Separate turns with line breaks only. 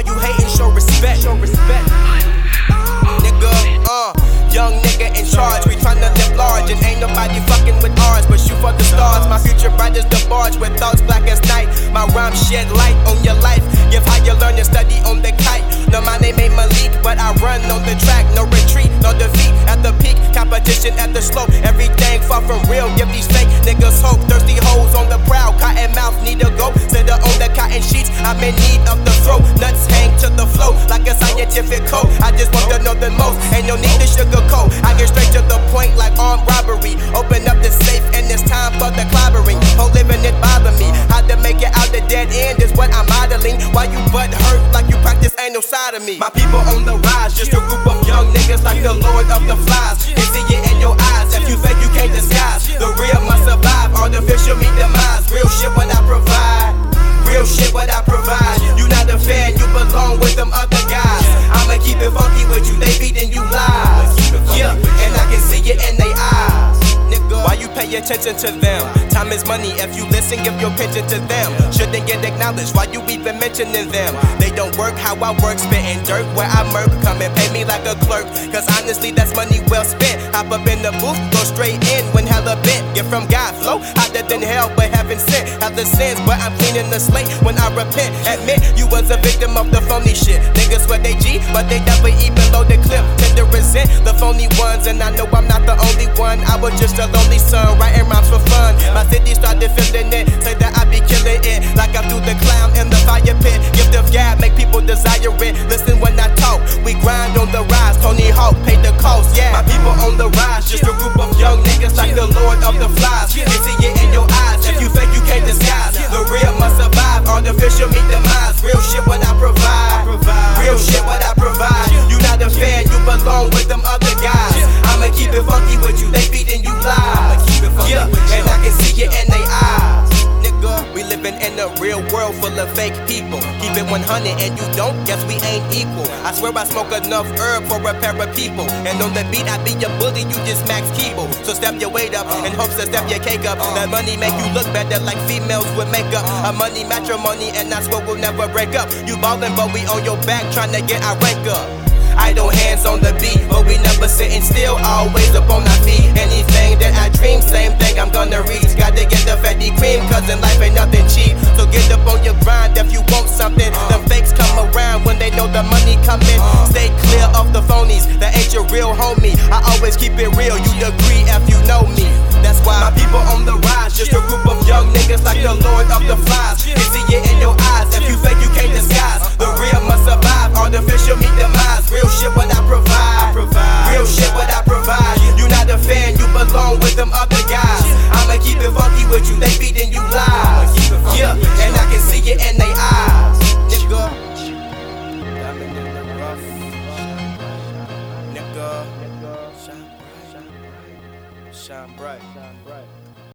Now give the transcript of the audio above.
while you hating, show respect. Nigga, young nigga in charge. We tryna live large and ain't nobody fucking with ours. But shoot for the stars, my future bright as the barge with thoughts black as night. My rhyme shed light on your life. Give how you learn and study on the kite. No, my name ain't Malik, but I run on the track. No retreat, no defeat at the peak. Competition at the slope. Everything far from real. Give these fake niggas hope. Thirsty hoes on the prowl. Cotton mouth need to go. Sitter on the cotton sheets. I'm in need of the throat. Nuts hang to the flow like a scientific code. I just want to know the most. Ain't no need to sugarcoat. I get straight to the point like armed robbery. Open up the safe and it's time for the clobbering. Whole living it bother me. How to make it out the dead end is what I'm modeling. Why you butt hurt like you practice anal sodomy? My people on the rise, just a group of young niggas like the Lord of the Flies. Can see it in your eyes. If you fake, you can't disguise. The real must survive. Artificial meet demise. Real shit what I provide. Real shit what I provide. You not a fan, you belong with them other guys. I'ma keep it funky with you, they feeding you lies. Yeah, and I can see it in they eyes. Nigga, why you pay attention to them? Time is money, if you listen, give your pension to them. Shouldn't get acknowledged, why you even mentioning them? They don't work how I work, spitting dirt where I murk. Come and pay me like a clerk, cause honestly that's money well spent. Hop up in the booth, go straight in when hella bent. Get from God, flow hotter than hell, but heaven sent. Have the sins, but I'm cleaning the slate when I repent. Admit you was a victim of the phony shit. Niggas swear they G, but they never even load the clip. Tend to resent the phony ones, and I know I'm not the only one. I was just a lonely son, writing rhymes for fun. My city started feeling it, say that I be killing it. Like I threw the clown in the fire pit. Gift of gab, make people desire it. Listen when I talk, we grind on the rise. Tony Hawk paid the cost, yeah. My people on the rise, just a group of young niggas like the Lord of the Flies. You see it in your eyes, if you fake you can't disguise. The real must survive, artificial meet demise. Real shit what I provide. Real shit what I provide. You not a fan, you belong with them other guys. I'ma keep it funky with you, they feeding you lies. Yeah, and I can see it in they eyes. Nigga, we living in a real world full of fake people. Keep it 100 and you don't, guess we ain't equal. I swear I smoke enough herb for a pair of people. And on the beat I be your bully, you just max keyboard. So step your weight up in hopes to step your cake up. That money make you look better like females with makeup. A money matrimony and that's what we'll never break up. You ballin' but we on your back trying to get our rank up. Idle hands on the beat, but we never sitting still, always up on our feet. Anything that I dream, same thing I'm gonna reach. Gotta get the fatty cream, cause in life ain't nothing cheap. So get up on your grind if you